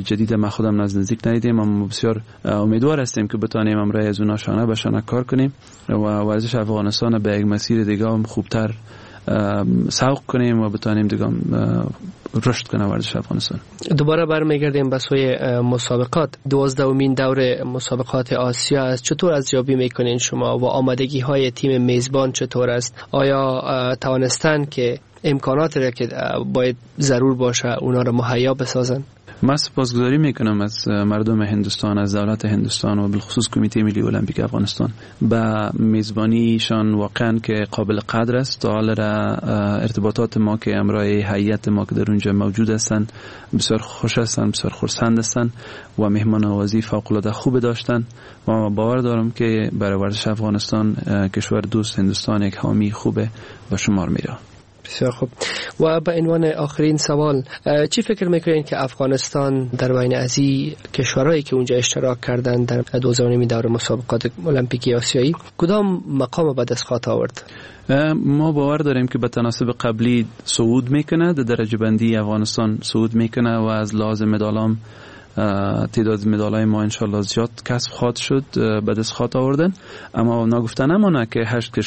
جدید ما خودم نزدیک ندیدیم، اما بسیار امیدوار هستیم که بتانیم امرای از اونا شانه به شانه کار کنیم و ورزش افغانستان به یک مسیر دیگه هم خوبتر سوق کنیم و بتانیم دیگه رشد کنه ورزش افغانستان. دوباره برمیگردیم به سوی مسابقات. 12مین دور مسابقات آسیا است. چطور ارزیابی میکنین شما و آمادگی های تیم میزبان چطور است؟ آیا توانستن که امکاناتی را که باید ضرور باشه اونا را مهیا بسازن؟ من سپاسگزاری میکنم از مردم هندوستان، از دولت هندوستان و بالخصوص کمیته ملی المپیک افغانستان به میزبانیشان واقعا که قابل قدر است. تا حال را ارتباطات ما که امرای هیئت ما که در اونجا موجود هستند بسیار خوش هستند، بسیار خرسند هستند و مهمان نوازی فوق العاده خوب داشتند و باور دارم که برای ورزش افغانستان کشور دوست هندوستان یک حامی خوبه و شمار میره. بسیار خوب. و به عنوان آخرین سوال، چی فکر میکنین که افغانستان در بین از این کشورهایی که اونجا اشتراک کردن در 12مین دور مسابقات المپیکی آسیایی کدام مقام به دست خواهد آورد؟ ما باور داریم که به تناسب قبلی صعود میکنه، در درجه بندی افغانستان صعود میکنه و از لحاظ مدالام تعداد مدالای ما انشالله زیاد کسب خواهد شد، به دست خواهد آوردن. اما نگفته نمانه که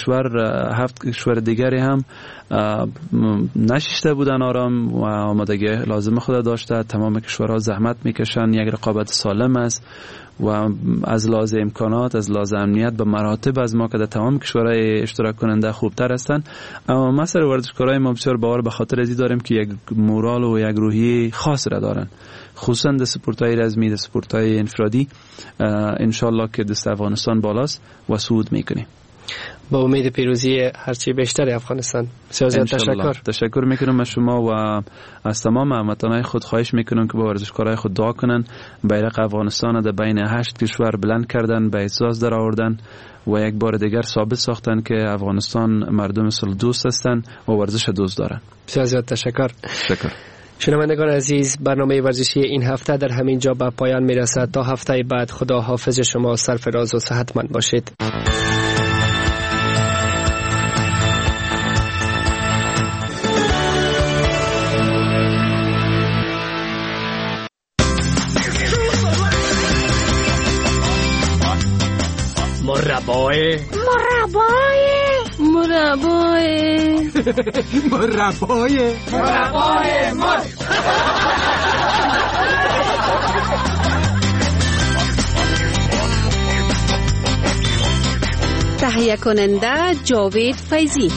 7 کشور دیگری هم نشسته بودن آرام و آمادگی لازم خود داشته. تمام کشورها زحمت میکشن، یک رقابت سالم است و از لحاظ امکانات، از لحاظ امنیت به مراتب از ما که در تمام کشورهای اشتراک کننده خوبتر هستند. اما ما سر ورزشکارای ما بسیار باور به خاطر ازی داریم که یک مورال و یک روحیه خاص را دارن، خصوصا در سپورت‌های رزمی، در سپورت‌های انفرادی. انشالله که دست افغانستان بالاست و صعود میکنیم. با امید پیروزی هرچی بیشتر افغانستان. بسیار تشکر میکنم از شما و از تمام هموطنان خود خواهش میکنم که با ورزشکارای خود دعا کنن. بیرق افغانستان در بین 8 کشور بلند کردن، به اعزاز در آوردن و یک بار دیگر ثابت ساختن که افغانستان مردم صلح دوست هستند و ورزش دوست دارن. بسیار تشکر. شنوندگان عزیز، برنامه ورزشی این هفته در همین جا به پایان میرسد. تا هفته بعد خدا حافظ شما، سرفراز و صحتمند باشید. مربای تهیه کننده جاوید فیضی.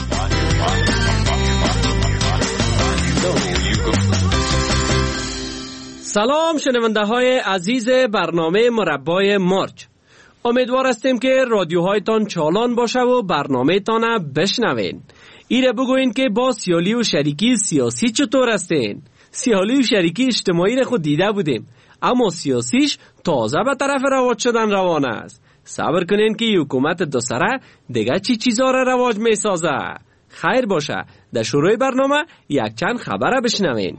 سلام شنونده های عزیز برنامه مربای مارچ. امیدوار هستیم که رادیوهایتان چالان باشه و برنامه تانه بشنوین. ایره بگوین که با سیالی و شریکی سیاسی چطور هستین؟ سیالی و شریکی اجتماعی را خود دیده بودیم، اما سیاسیش تازه به طرف رواج شدن روانه است. صبر کنین که حکومت دو سره دیگه چی چیزا را رواج می سازه. خیر باشه، در شروع برنامه یک چند خبره بشنوین.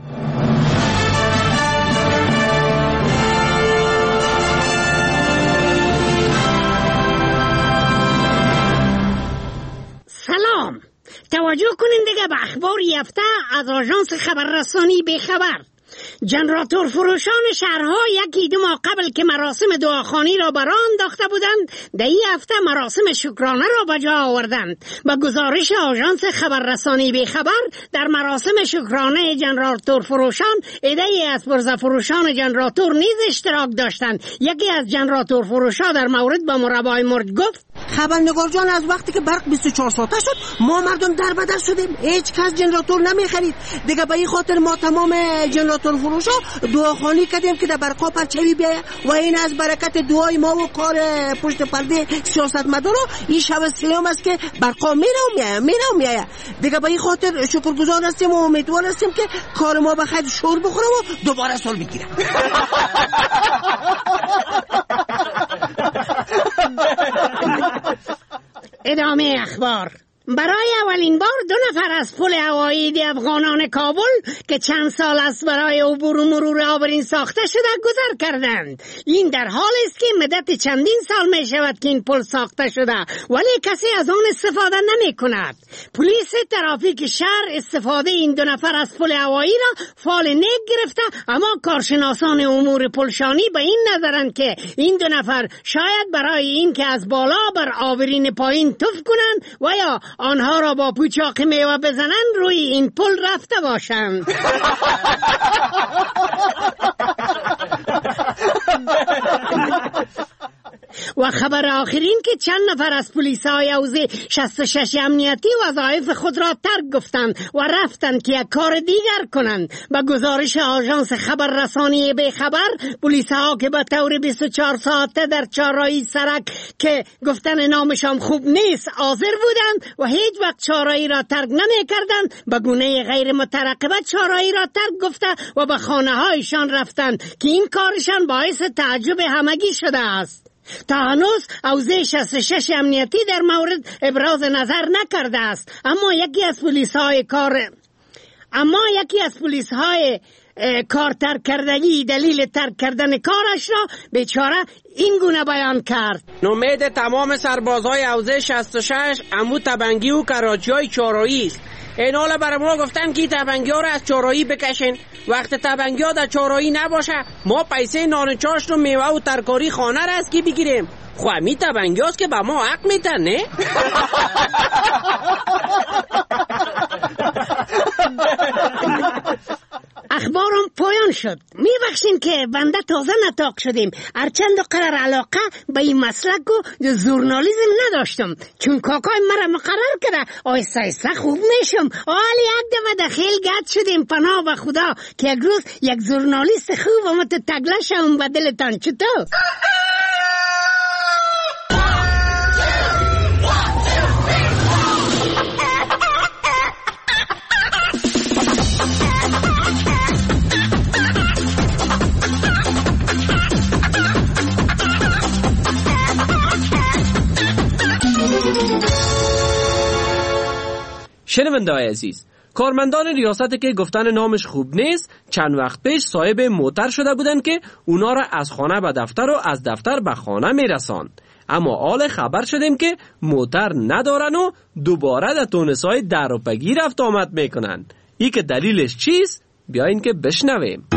سلام، توجه کنین دیگه به اخبار یافته از آژانس خبررسانی بیخبر. جنراتور فروشان شهرها یکی دو ماه قبل که مراسم دعاخوانی را برآ انداخته بودند، در این هفته مراسم شکرانه را به جا آوردند. با گزارش آژانس خبررسانی بیخبر، در مراسم شکرانه جنراتور فروشان عده‌ای از پرزه فروشان جنراتور نیز اشتراک داشتند. یکی از جنراتور فروشان در مورد با مربای مرج گفت: خبرنگار جان، از وقتی که برق 24 ساعته شد ما مردم در بدر شدیم، هیچ کس جنراتور نمیخرید. دیگه به این خاطر ما تمام جنراتور فروشا دعاخوانی کردیم که در برقا پرچوی بیایه و این از برکت دعای ما و کار پشت پرده سیاستمدارا این شب سیام است که برقا میره و میایه. دیگه به این خاطر شکرگزار هستیم و امیدوار هستیم که کار ما بخیر شور بخوره و دوباره سال بگیره. ادامه اخبار. برای اولین بار 2 نفر از پل هوایی افغانان کابل که چند سال است برای عبور و مرور آبرین ساخته شده گذر کردند. این در حال است که مدت چندین سال می شود که این پل ساخته شده ولی کسی از آن استفاده نمی کند. پلیس ترافیک شهر استفاده این 2 نفر از پل هوایی را فعال نیک گرفته، اما کارشناسان امور پلشانی به این نظرند که این 2 نفر شاید برای این که از بالا بر آبرین پایین توف کنند و یا آنها را با پوچاق میوه بزنند روی این پل رفته باشند. و خبر آخرین که چند نفر از پلیسای حوزه 66 امنیتی وظایف خود را ترک گفتند و رفتند که یک کار دیگر کنند. با گزارش آژانس خبررسانی به خبر، پلیس‌ها که به طور 24 ساعته در چهارراهی سرک که گفتن نامشان خوب نیست حاضر بودند و هیچ وقت چهارراهی را ترک نمی‌کردند، به گونه غیر مترقبه چهارراهی را ترک گفته و به خانه‌هایشان رفتند که این کارشان باعث تعجب همگی شده است. تا هنوز حوزه 66 امنیتی در مورد ابراز نظر نکرده است، اما یکی از پلیس‌های کار ترک کردگی دلیل ترک کردن کارش را بیچاره این گونه بیان کرد: امید تمام سربازهای حوزه 66 عمو تبنگی و کراچی‌های چهارراهی است. این حالا برای ما گفتن که تبنگی ها را از چهارراهی بکشین. وقت تبنگی ها در چهارراهی نباشه ما پیسه نان چاشت و میوه و ترکاری خانه را از کی بگیریم؟ خو همی تبنگی هاست که به ما حق میتن، نه؟ اخبارم پایان شد. میبخشین که بنده تازه نطاق شدیم، هرچند قرار علاقه به این مسلک و ژورنالیسم نداشتم، چون کاکای مرا مقرر کرده آیسته آیسته خوب میشم. حالی یک دفعه دخیل گد شدیم، پناه به خدا که یک روز یک ژورنالیست خوب و متتگله شم به دلتان. چطور؟ شنونده‌های عزیز، کارمندان ریاست که گفتن نامش خوب نیست چند وقت پیش صاحب موتر شده بودند که اونا را از خانه به دفتر و از دفتر به خانه میرساند، اما حال خبر شدیم که موتر ندارن و دوباره در تونس‌های دروپگی رفت آمد میکنن. ای که دلیلش چیست؟ بیاین که بشنویم.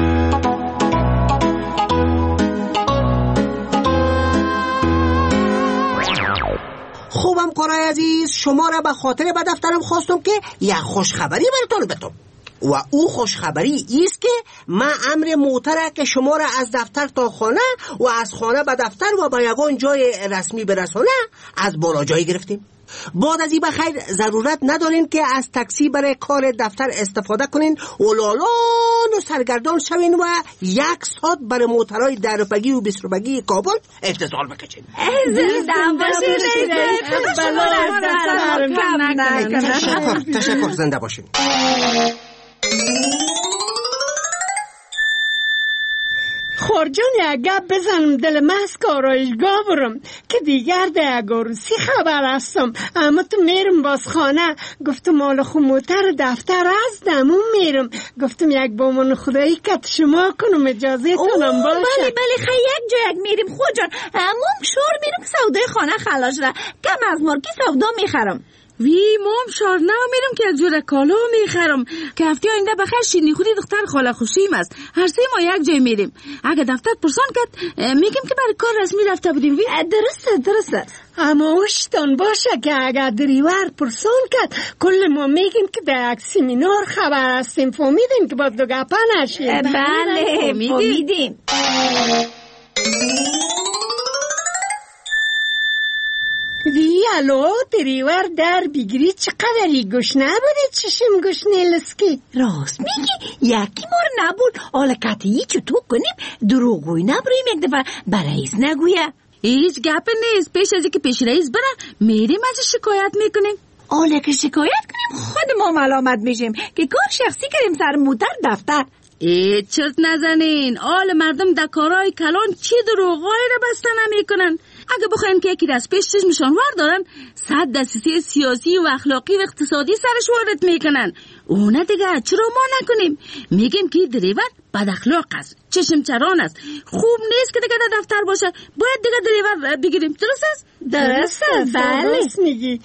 خوبم قرای عزیز، شما را به خاطر به دفترم خواستم که یک خوشخبری براتون بدم و او خوشخبری ایست که من امر موتره که شما را از دفتر تا خانه و از خانه به دفتر و به یگان جای رسمی برسانه از بالا جایی گرفتیم. بعد از این بخیر ضرورت ندارین که از تاکسی برای کار دفتر استفاده کنین و لالان و سرگردان شوین و 1 ساعت برای موترهای دروپگی و 20 روپگی کابل انتظار بکشین. تشکر، زنده باشین. خورجان یک گپ بزنم دل مسک آرایشگاه برم که دیگر در گروسی خبر هستم، اما تو میرم باز خانه. گفتم مال خو موتر دفتر از دمون میرم، گفتم یک با من خدایی کت شما کنم، اجازه تونم باشه. بله خیلی یک جا یک میریم خورجان، مام شور میرم سودای خانه خلاص را کم از مارکی سودا میخرم. وی مام شار نه میرم که از جور کالا میخرم که هفته آینده بخیر شیرینی خوری دختر خاله خوشیم است. هر سه ما یک جای میریم. اگه دفتر پرسان کرد میگم که برای کار رسمی رفته بودیم. وی درسته اما اوشتان باشه که اگر دریور پرسان کرد کل ما میگیم که در یک سیمینار خبر هستیم. فهمیدیم که باز دو گپا نشیم. بله فهمیدیم. وی الو دریور در بگیری چقدری گشنه بودی؟ چشم گشنه لسکی؟ راست میگی یکی مار نبود. حالا کتیی چطور کنیم دروغوی نبریم یک دفعه برایز نگویه. هیچ گپ نیست. پیش از که پیش رئیس بره میریم از شکایت میکنیم. حالا که شکایت کنیم خود ما ملامت میشیم که کار شخصی کردیم سر موتر دفتر. چرت نزنین. آل مردم در کارهای کلان چی دروغای را بسته نمیکنن. اگه بخواین که یکی از پیش چشمشان وار دارن 100 دسیسه سیاسی و اخلاقی و اقتصادی سرش وارد میکنن. اونه دیگه چرا ما نکنیم؟ میگیم که دریور بد اخلاق است، چشم چران است، خوب نیست که دیگه در دفتر باشه، باید دیگه دریور بگیریم. درست است؟ درست است، درست میگی.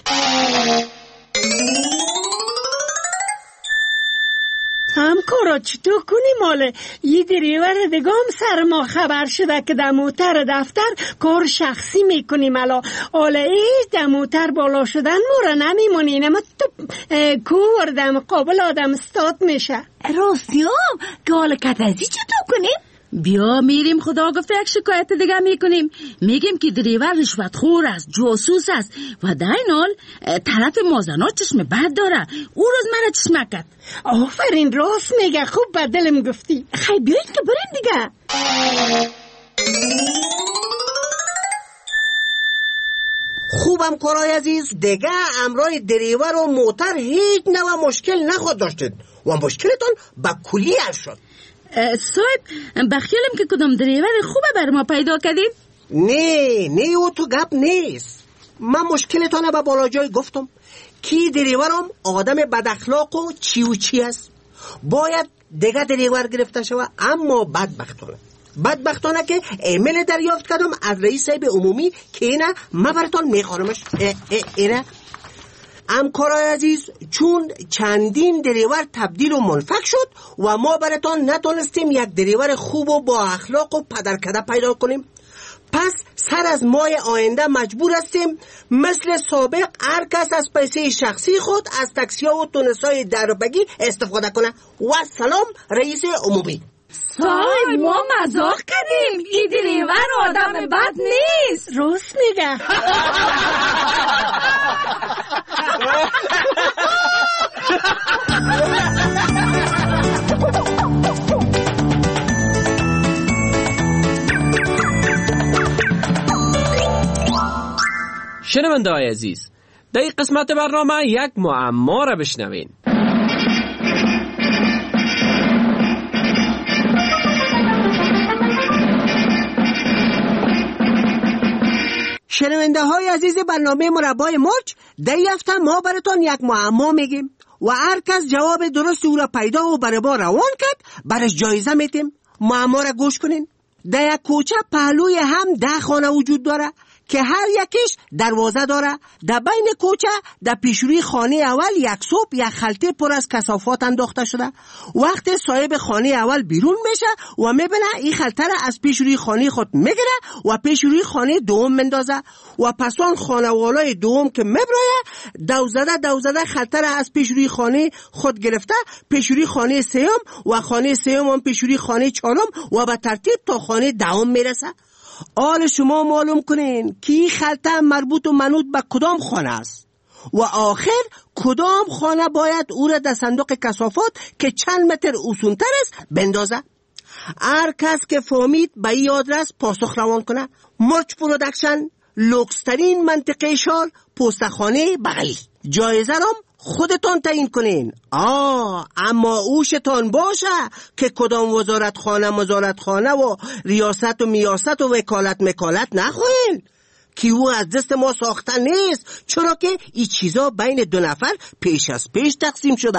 همکارا چطور کنیم؟ ماله یه دریور دیگه هم سر ما خبر شده که در موتر دفتر کار شخصی میکنیم. حالا ایش در موتر بالا شدن ما را نمیمونین، اما تو کور در مقابل آدم استاد میشه. راستیام که حالا کتازی چطور کنیم؟ بیا میریم خدا گفته یک شکایت دیگه میکنیم، میگیم که دریور رشوتخور است، جاسوس است و در این حال طرف مازنا چشم بد داره. او روز مرا چشمک کرد. آفرین، راست میگه، خوب به دلم گفتی. خیلی بیایید که بریم دیگه. خوبم کارای عزیز، دیگه امرای دریور و موتر هیچ نوع مشکل نخواد داشتید و مشکلتون با کلی حل شد. صاحب بخیالم که کدام دریور خوبه بر ما پیدا کردید؟ نه او تو گپ نیست. من مشکلتانه با بالا جای گفتم کی دریورم آدم بد اخلاق و چی است. باید دیگه دریور گرفته شوه، اما بدبختانه که ایمیل دریافت کردم از رئیس صاحب عمومی که اینه من براتون میخوانمش. اینه همکارای عزیز، چون چندین دریور تبدیل و منفک شد و ما براتون نتونستیم یک دریور خوب و با اخلاق و پدرکده پیدا کنیم، پس سر از ماه آینده مجبور هستیم مثل سابق هر کس از پیسه شخصی خود از تاکسی ها و تونسای دربگی استفاده کنه. و سلام رئیس عمومی. صاحب ما مزاق کردیم، این دریور آدم بد نیست. راست میگه. شنونده های عزیز، در این قسمت برنامه یک معما را بشنوین. شنونده های عزیز برنامه مربای مرچ، در این هفته ما براتون یک معما میگیم و هر کس جواب درست او را پیدا و برای ما روان کرد برش جایزه میتیم. معما را گوش کنین. در یک کوچه پهلوی هم 10 خانه وجود داره که هر یکیش دروازه داره. در بین کوچه در پیشروی خانه اول یک صوب یک خلطه پر از کثافات انداخته شده. وقتی صاحب خانه اول بیرون میشه و میبینه این خلطه را از پیشروی خانه خود میگیره و پیشروی خانه دوم مندازه و پس آن خانوالای دوم که میبرایه دوزده خلطه را از پیشروی خانه خود گرفته پیشروی خانه سیوم و خانه سیوم هم پیشروی خانه چهارم و به ترتیب تا خانه دهم میرسه. آل شما معلوم کنین که این خلطه مربوط و منوط به کدام خانه است و آخر کدام خانه باید او را در صندوق کثافات که چند متر اوسونتر است بندازه. هر کس که فهمید به این آدرس پاسخ روان کنه. مرچ پرودکشن، لوکسترین منطقه شهر، پستخانه بغلی. جایزه رام خودتان تعیین کنین. اما اوشتان باشه که کدام وزارتخانه و ریاست و میاست و وکالت نخواهین که او از دست ما ساخته نیست، چرا که این چیزا بین 2 نفر پیش از پیش تقسیم شده.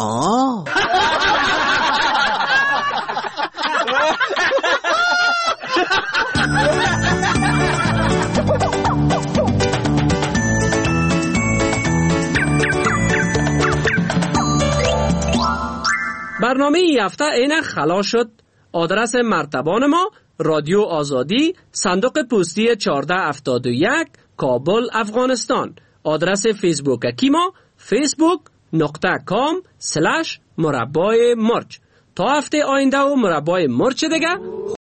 برنامه این هفته اینه خلاص شد. آدرس مرتبان ما رادیو آزادی، صندوق پستی 1471 کابل افغانستان. آدرس فیسبوک ما facebook.com/مربای مرچ. تا هفته آینده و مربای مرچ دیگه